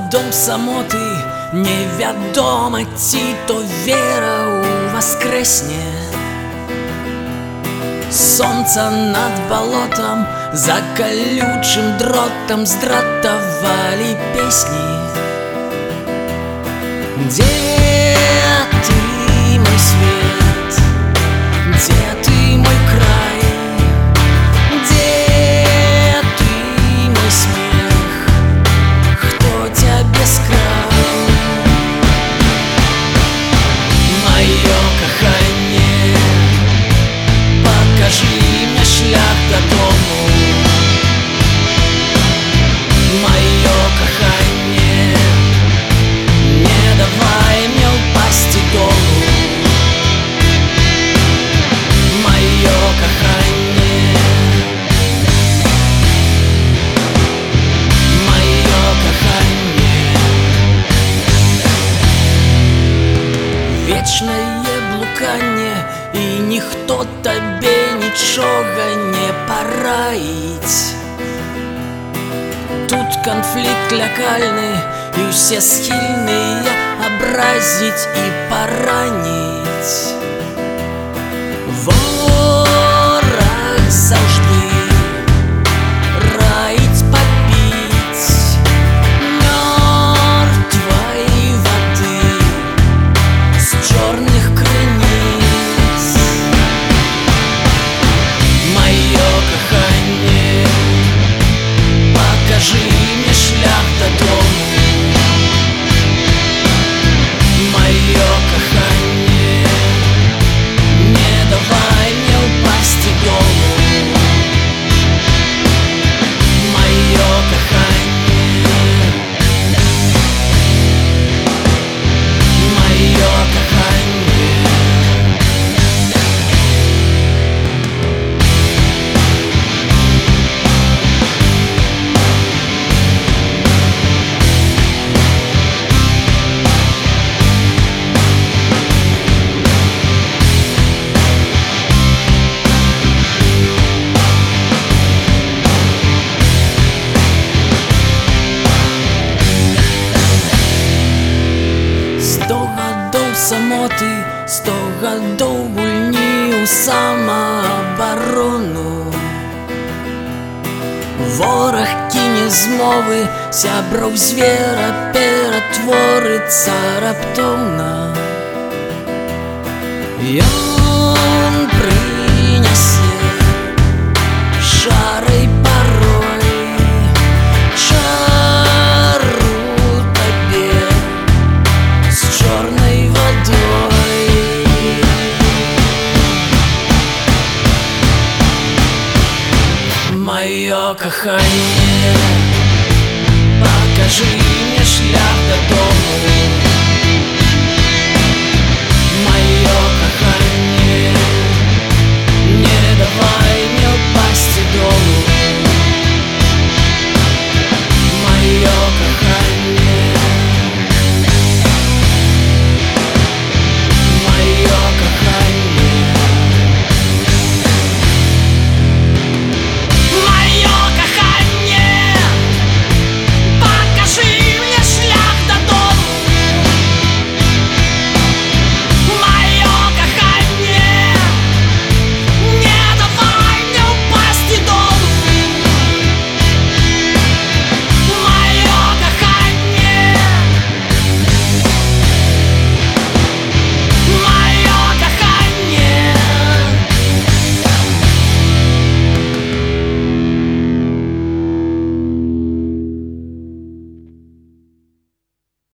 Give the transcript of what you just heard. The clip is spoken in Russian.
дом самоти, невідомо ті, то віра у воскресне. Солнце над болотом, за колючим дротом сдратовали песни. Где ты, мой свет? Где ты, мой край? Где ты, мой смех? Кто тебя бескрал? Мое кохание, покажи мне шлях до дому. Мое кохание, не давай мне упасть и долу. Мое кохание, мое кохание. Вечное блукание, і ніхто тобі нічого не пораїть. Тут конфликт локальный, и все схильные образить и поранить. Ворог завжди раить попить мертвой воды с черных крыниц. Мое кохание, покажи мне шлях до дому. Мое кохание, не давай мне упасть и долу. Мое кохание, мое кохание. Самоти, 100 годов гульні у самооборону. Ворог кине змови, сябров звера перетвориться раптовно. І он принесе шарой порой чару тобі з чорної водой. Мое кохание, покажи